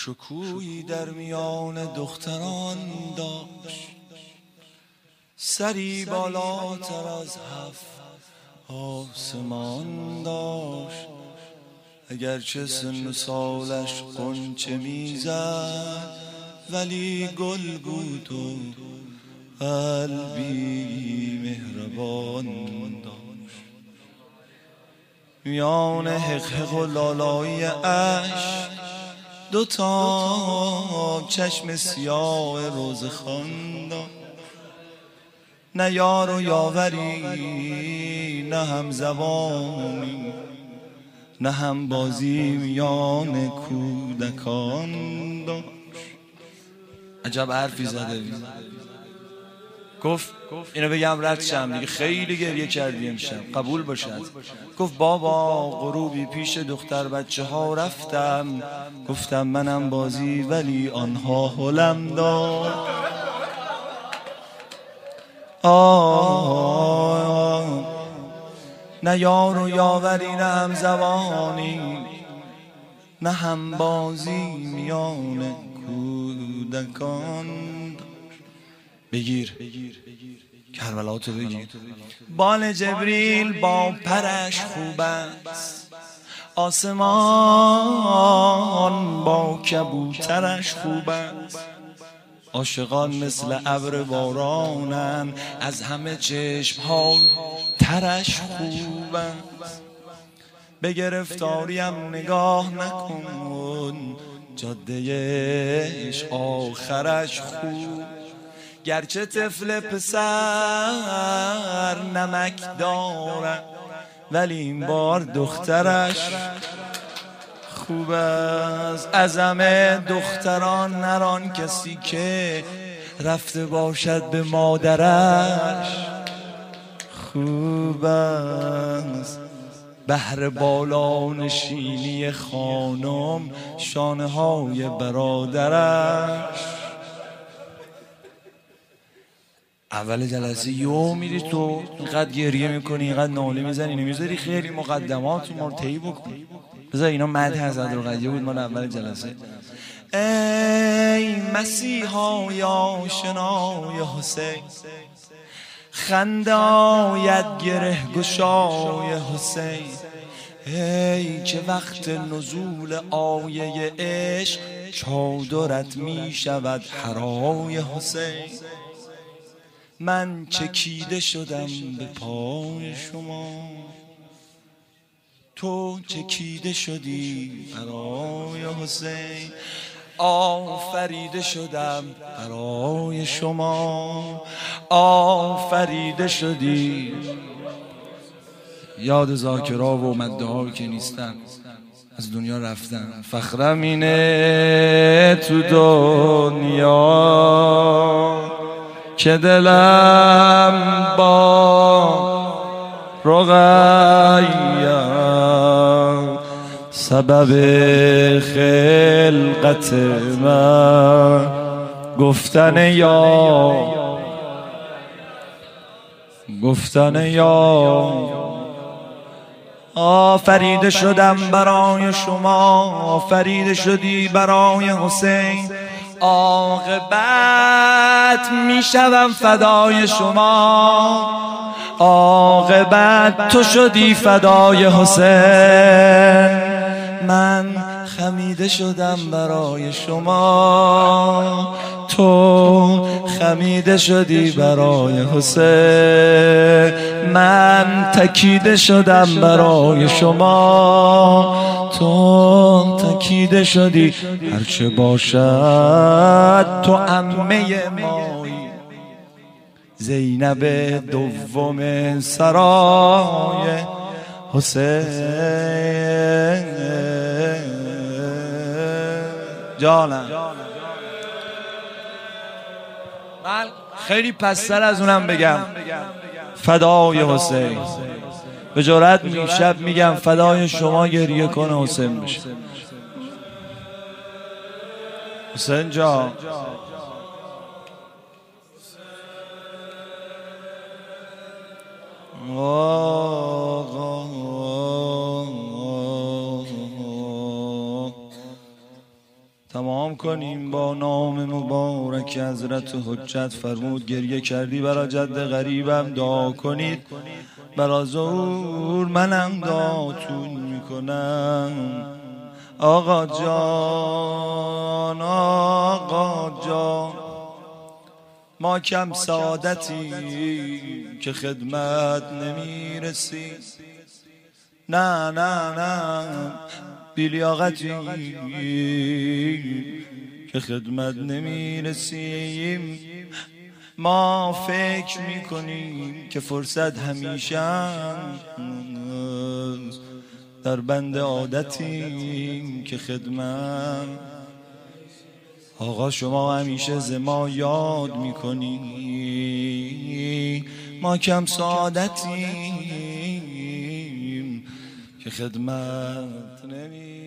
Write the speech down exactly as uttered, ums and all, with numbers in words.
شکوهی در میان دختران داشت، سری بالاتر از هفت آسمان داشت. اگرچه سن سالش غنچه میزد ولی گل بود و قلبی مهربان داشت. میان حقحق و لالایی اش دوتا چشم سیاه روزخوان داشت. نه یار و یاوری، نه هم زبانی، نه هم بازی میان کودکان داشت. عجب حرفی زده بود. گفت اینو بگم رد شم دیگه، خیلی گریه کردی امشب، قبول باشد. گفت بابا غروبی پیش دختر بچه ها رفتم، گفتم منم بازی ولی آنها هلم داد. آه نه یار و یاوری، نه هم زبانی، نه هم بازی میان کودکان. بگیر کربلا تو بگیر. بال جبریل با پرش خوب است، آسمان با کبوترش خوب است. عاشقان مثل ابر بارانن، از همه چشم ها ترش خوب است. به گرفتاریم نگاه نکن، جادهش آخرش خوب. گرچه طفل پسر نمک دارد ولی این بار دخترش خوب است. از همه دختران نران کسی که رفته باشد به مادرش خوب است. بهر بالا نشینی خانم شانه های برادرش. اول جلسه یو میری تو اینقدر گریه میکنی، اینقدر ناله میزنی، نمیذاری خیلی مقدمات رو مرتعی بکنی. بذار اینا مدح حضرت القدیر بود مال اول جلسه. ای مسیحای آشنای حسین، خنده آید گره گشای حسین. ای که وقت نزول آیه عشق چادرت می شود حرای حسین. من چکیده شدم به پای شما، تو چکیده شدی برای حسین. آفریده شدم برای شما، آفریده شدی. یاد ذاکرها و مدعا که نیستن، از دنیا رفتن. فخرم اینه تو دنیا که دلم با رقیه سبب خلقت من گفتن یا گفتن یا. آفریده شدم برای شما، آفریده شدی برای حسین. عاقبت میشوم فدای شما، عاقبت تو شدی فدای حسین. من خمیده شدم برای شما، تو خمیده شدی برای حسین. من تکیده شدم برای شما، تو تکیده شدی. هرچه باشد تو عمه مایی، زینب دوم سرای حسین. جانم من خیلی پستر از اونم بگم فدای حسین. به جرأت می شب میگم فدای شما گریه کنه حسین بشه. حسین جان تمام تمام کنیم با نام مبارک حضرت حجت. فرمود گریه کردی برا جد غریبم دعا کنید، برا زور منم دعاتون میکنم. آقا جان آقا جان ما کم سعادتی که خدمت نمیرسی، نه نه نه بیلیاقتی که خدمت نمیرسیم. ما فکر میکنیم که فرصت همیشه در بند عادتیم که خدمت. آقا شما همیشه ز ما یاد میکنی، ما کم سعادتیم که خدمت نمی